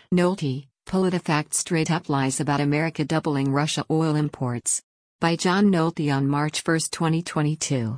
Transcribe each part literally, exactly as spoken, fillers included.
Nolte, PolitiFact straight up lies about America doubling Russia oil imports. By John Nolte on March first, twenty twenty-two.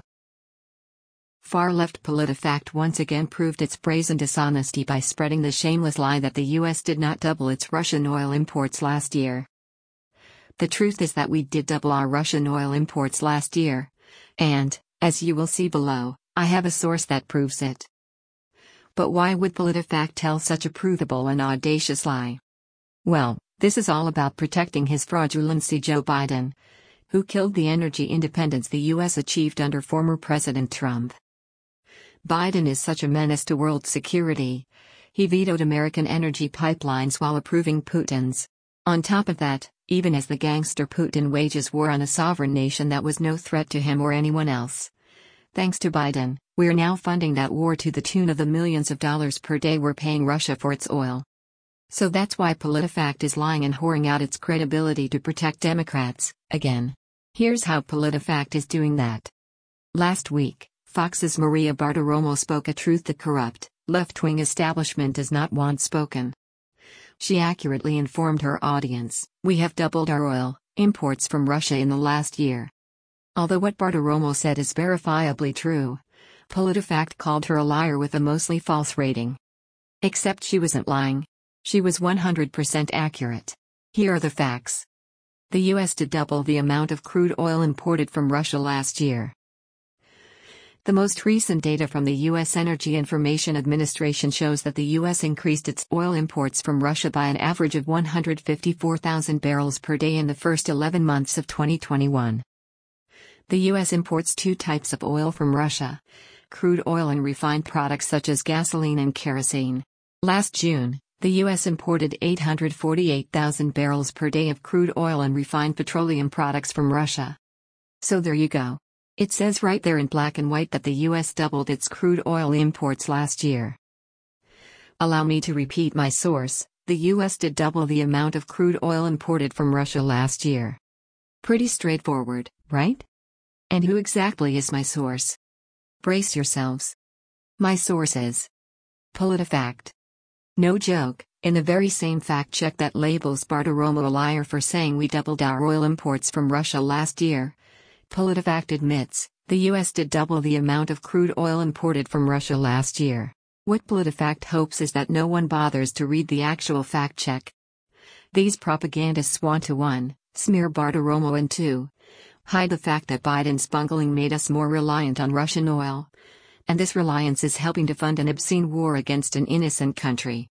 Far-left PolitiFact once again proved its brazen dishonesty by spreading the shameless lie that the U S did not double its Russian oil imports last year. The truth is that we did double our Russian oil imports last year. And, as you will see below, I have a source that proves it. But why would PolitiFact tell such a provable and audacious lie? Well, this is all about protecting his fraudulency Joe Biden, who killed the energy independence the U S achieved under former President Trump. Biden is such a menace to world security. He vetoed American energy pipelines while approving Putin's. On top of that, even as the gangster Putin wages war on a sovereign nation that was no threat to him or anyone else. Thanks to Biden, we're now funding that war to the tune of the millions of dollars per day we're paying Russia for its oil. So that's why PolitiFact is lying and whoring out its credibility to protect Democrats, again. Here's how PolitiFact is doing that. Last week, Fox's Maria Bartiromo spoke a truth the corrupt, left-wing establishment does not want spoken. She accurately informed her audience, we have doubled our oil imports from Russia in the last year. Although what Bartiromo said is verifiably true, PolitiFact called her a liar with a mostly false rating. Except she wasn't lying. She was one hundred percent accurate. Here are the facts. The U S did double the amount of crude oil imported from Russia last year. The most recent data from the U S Energy Information Administration shows that the U S increased its oil imports from Russia by an average of one hundred fifty-four thousand barrels per day in the first eleven months of twenty twenty-one. The U S imports two types of oil from Russia: crude oil and refined products such as gasoline and kerosene. Last June, the U S imported eight hundred forty-eight thousand barrels per day of crude oil and refined petroleum products from Russia. So there you go. It says right there in black and white that the U S doubled its crude oil imports last year. Allow me to repeat my source, the U S did double the amount of crude oil imported from Russia last year. Pretty straightforward, right? And who exactly is my source? Brace yourselves. My source is PolitiFact. No joke, in the very same fact check that labels Bartiromo a liar for saying we doubled our oil imports from Russia last year, PolitiFact admits, the U S did double the amount of crude oil imported from Russia last year. What PolitiFact hopes is that no one bothers to read the actual fact check. These propagandists want to one, smear Bartiromo and two, hide the fact that Biden's bungling made us more reliant on Russian oil. And this reliance is helping to fund an obscene war against an innocent country.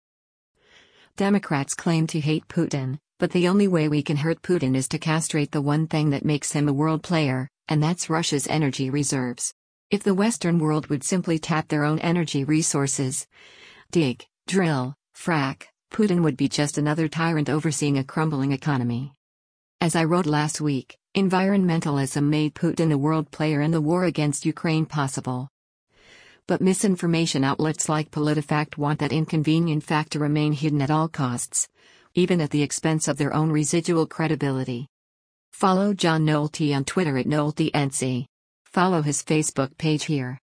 Democrats claim to hate Putin, but the only way we can hurt Putin is to castrate the one thing that makes him a world player, and that's Russia's energy reserves. If the Western world would simply tap their own energy resources, dig, drill, frack, Putin would be just another tyrant overseeing a crumbling economy. As I wrote last week, environmentalism made Putin a world player and the war against Ukraine possible. But misinformation outlets like PolitiFact want that inconvenient fact to remain hidden at all costs, even at the expense of their own residual credibility. Follow John Nolte on Twitter at NolteNC. Follow his Facebook page here.